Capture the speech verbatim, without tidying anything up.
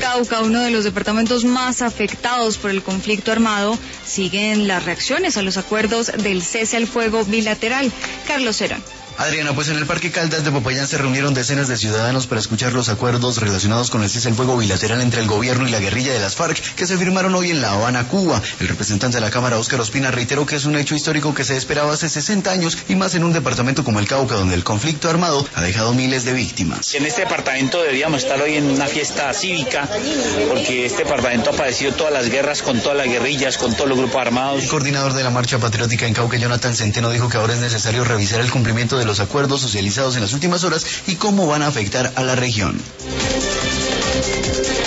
Cauca, uno de los departamentos más afectados por el conflicto armado, siguen las reacciones a los acuerdos del cese al fuego bilateral. Carlos Herón. Adriana, pues en el Parque Caldas de Popayán se reunieron decenas de ciudadanos para escuchar los acuerdos relacionados con el cese al fuego bilateral entre el gobierno y la guerrilla de las FARC, que se firmaron hoy en La Habana, Cuba. El representante de la Cámara, Óscar Ospina, reiteró que es un hecho histórico que se esperaba hace sesenta años y más en un departamento como el Cauca, donde el conflicto armado ha dejado miles de víctimas. En este departamento deberíamos estar hoy en una fiesta cívica, porque este departamento ha padecido todas las guerras con todas las guerrillas, con todos los grupos armados. El coordinador de la Marcha Patriótica en Cauca, Jonathan Centeno, dijo que ahora es necesario revisar el cumplimiento de los acuerdos socializados en las últimas horas y cómo van a afectar a la región.